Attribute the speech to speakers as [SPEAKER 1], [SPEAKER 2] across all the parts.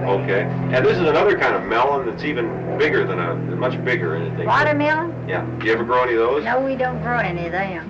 [SPEAKER 1] Okay. And this is another kind of melon that's even bigger than much bigger in it.
[SPEAKER 2] Watermelon?
[SPEAKER 1] Yeah. Do you ever grow any of those?
[SPEAKER 2] No, we don't grow any of them.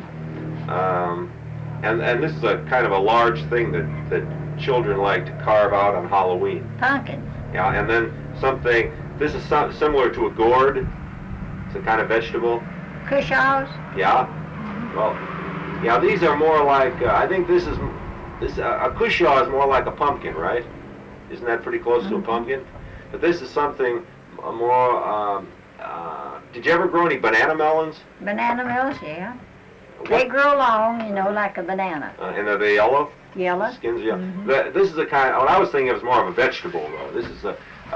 [SPEAKER 1] And this is a kind of a large thing that children like to carve out on Halloween.
[SPEAKER 2] Pumpkin.
[SPEAKER 1] Yeah. And then something. This is similar to a gourd. It's a kind of vegetable.
[SPEAKER 2] Cushaws?
[SPEAKER 1] Yeah. Well, yeah. These are more like. I think this a cushaw is more like a pumpkin, right? Isn't that pretty close to a pumpkin? But this is something more. Did you ever grow any banana melons?
[SPEAKER 2] Banana melons, yeah. They grow long, you know, like a banana.
[SPEAKER 1] And are they yellow?
[SPEAKER 2] Yellow.
[SPEAKER 1] Skins, yeah. This is a kind. What I was thinking of was more of a vegetable, though. This is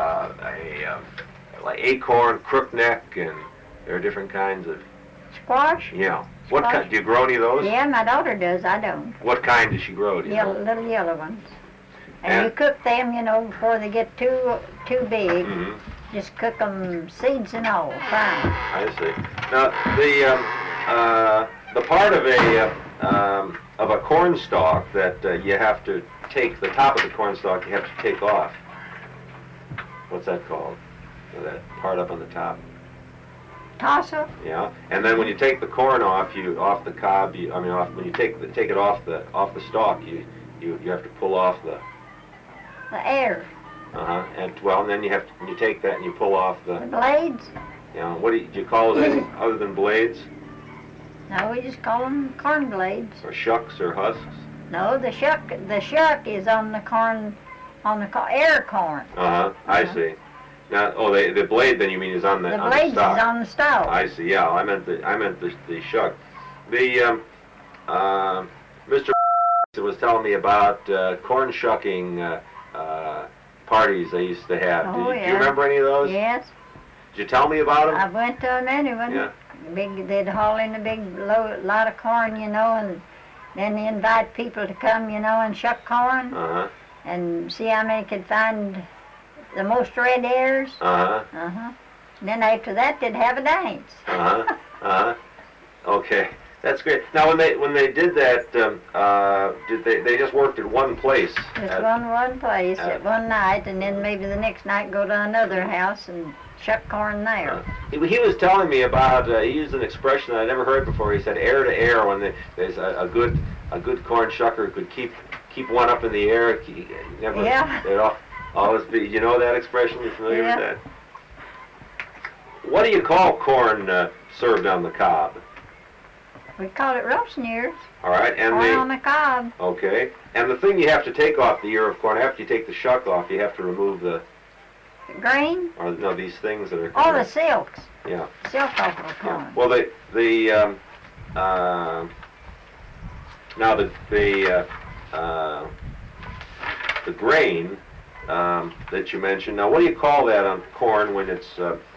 [SPEAKER 1] like acorn, crookneck, and there are different kinds of.
[SPEAKER 2] Squash?
[SPEAKER 1] Yeah. What kind? Do you grow any of those?
[SPEAKER 2] Yeah, my daughter does. I don't.
[SPEAKER 1] What kind does she grow? Do you know?
[SPEAKER 2] Little yellow ones. And you cook them, you know, before they get too big. Just cook them, seeds and all, fry.
[SPEAKER 1] I see. Now the part of a corn stalk that you have to take, the top of the corn stalk you have to take off. What's that called? That part up on the top.
[SPEAKER 2] Tassel?
[SPEAKER 1] Yeah. And then when you take the corn off the cob, when you take it off the stalk, you have to pull off the
[SPEAKER 2] air.
[SPEAKER 1] And then you take that and you pull off the
[SPEAKER 2] blades.
[SPEAKER 1] You know, what do you call it anything other than blades?
[SPEAKER 2] No, we just call them corn blades.
[SPEAKER 1] Or shucks or husks?
[SPEAKER 2] No, the shuck is on the corn, air corn.
[SPEAKER 1] I see. Now, the blade then you mean is on the
[SPEAKER 2] blade is on the stalk.
[SPEAKER 1] I see. Yeah, I meant the shuck. Mr. was telling me about corn shucking parties they used to have. Do you remember any of those?
[SPEAKER 2] Yes.
[SPEAKER 1] Did you tell me about them?
[SPEAKER 2] I went to many of them.
[SPEAKER 1] Yeah.
[SPEAKER 2] They'd haul in a big lot of corn, you know, and then they invite people to come, you know, and shuck corn. And see how many could find the most red ears. And then after that, they'd have a dance.
[SPEAKER 1] Okay, that's great. Now, when they did that, did they just worked at one place?
[SPEAKER 2] Just one place at one night, and then maybe the next night go to another house and shuck corn there.
[SPEAKER 1] He was telling me about. He used an expression that I never heard before. He said air to air. When there's a good corn shucker could keep one up in the air. Never, always be. You know that expression? You familiar with that? What do you call corn served on the cob?
[SPEAKER 2] We call it roasting ears.
[SPEAKER 1] All right, and
[SPEAKER 2] corn on the cob.
[SPEAKER 1] Okay, and the thing you have to take off the ear of corn after you take the shuck off, you have to remove the
[SPEAKER 2] grain.
[SPEAKER 1] Or no, these things that are.
[SPEAKER 2] Oh, the silks.
[SPEAKER 1] Yeah.
[SPEAKER 2] Silk off of corn.
[SPEAKER 1] Yeah. Well, the grain that you mentioned. Now, what do you call that on corn when it's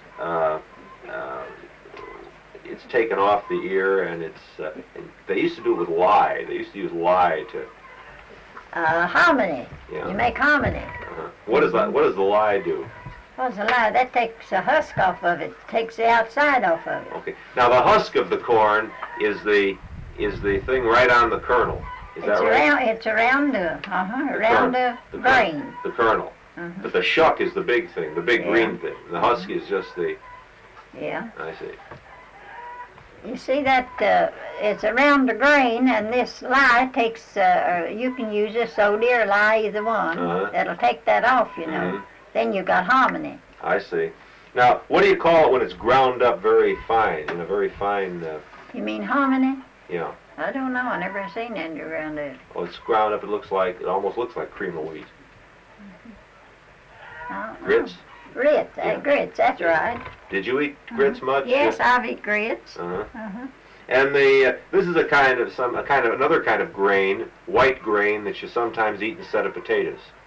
[SPEAKER 1] taken off the ear and it's? They used to do it with lye. They used to use lye to.
[SPEAKER 2] Hominy.
[SPEAKER 1] Yeah.
[SPEAKER 2] You make hominy.
[SPEAKER 1] What does that? What does the lye do?
[SPEAKER 2] What's the lye? That takes the husk off of it. Takes the outside off of it.
[SPEAKER 1] Okay. Now the husk of the corn is the thing right on the kernel. Is that right?
[SPEAKER 2] It's around the grain.
[SPEAKER 1] The kernel. But the shuck is the big thing, the big green thing. The husk is just the.
[SPEAKER 2] Yeah.
[SPEAKER 1] I see.
[SPEAKER 2] You see that it's around the grain, and this lye takes. You can use this soda or lye, either one. That'll take that off, you know. Then you got hominy.
[SPEAKER 1] I see. Now, what do you call it when it's ground up very fine, in a very fine...
[SPEAKER 2] You mean hominy?
[SPEAKER 1] Yeah.
[SPEAKER 2] I don't know. I never seen any around there.
[SPEAKER 1] Well, it's ground up. It almost looks like cream of wheat. Grits?
[SPEAKER 2] Grits. Grits. That's right.
[SPEAKER 1] Did you eat grits much?
[SPEAKER 2] Yes, I've eaten grits.
[SPEAKER 1] And this is another kind of grain, white grain that you sometimes eat instead of potatoes.